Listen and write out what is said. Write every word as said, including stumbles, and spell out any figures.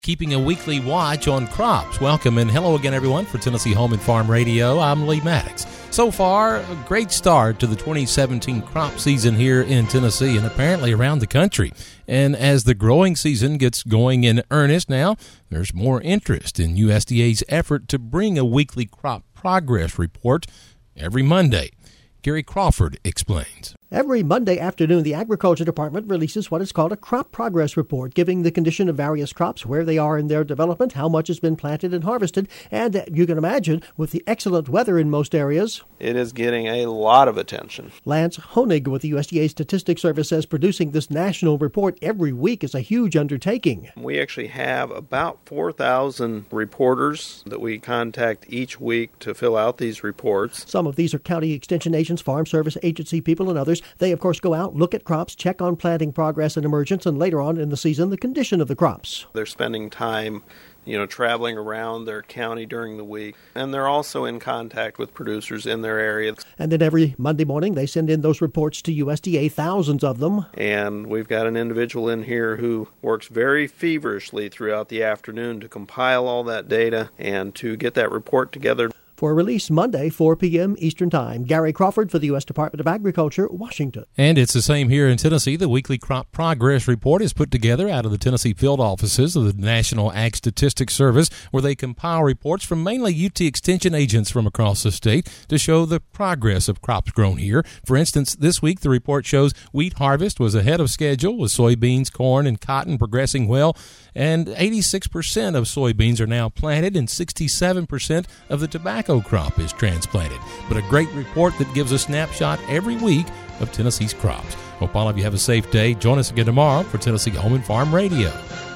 keeping a weekly watch on crops. Welcome and hello again, everyone, for Tennessee Home and Farm Radio. I'm Lee Maddox. So far, a great start to the twenty seventeen crop season here in Tennessee and apparently around the country. And as the growing season gets going in earnest now, there's more interest in U S D A's effort to bring a weekly crop progress report every Monday. Gary Crawford explains. Every Monday afternoon, the Agriculture Department releases what is called a crop progress report, giving the condition of various crops, where they are in their development, how much has been planted and harvested, and uh, you can imagine, with the excellent weather in most areas, it is getting a lot of attention. Lance Honig with the U S D A Statistics Service says producing this national report every week is a huge undertaking. We actually have about four thousand reporters that we contact each week to fill out these reports. Some of these are county extension agents, Farm Service Agency people, and others. They, of course, go out, look at crops, check on planting progress and emergence, and later on in the season, the condition of the crops. They're spending time, you know, traveling around their county during the week, and they're also in contact with producers in their area. And then every Monday morning, they send in those reports to U S D A, thousands of them. And we've got an individual in here who works very feverishly throughout the afternoon to compile all that data and to get that report together. For release Monday, four p.m. Eastern Time. Gary Crawford for the U S Department of Agriculture, Washington. And it's the same here in Tennessee. The weekly crop progress report is put together out of the Tennessee field offices of the National Ag Statistics Service, where they compile reports from mainly U T extension agents from across the state to show the progress of crops grown here. For instance, this week the report shows wheat harvest was ahead of schedule, with soybeans, corn, and cotton progressing well, and eighty-six percent of soybeans are now planted and sixty-seven percent of the tobacco crop is transplanted. But a great report that gives a snapshot every week of Tennessee's crops. Hope all of you have a safe day. Join us again tomorrow for Tennessee Home and Farm Radio.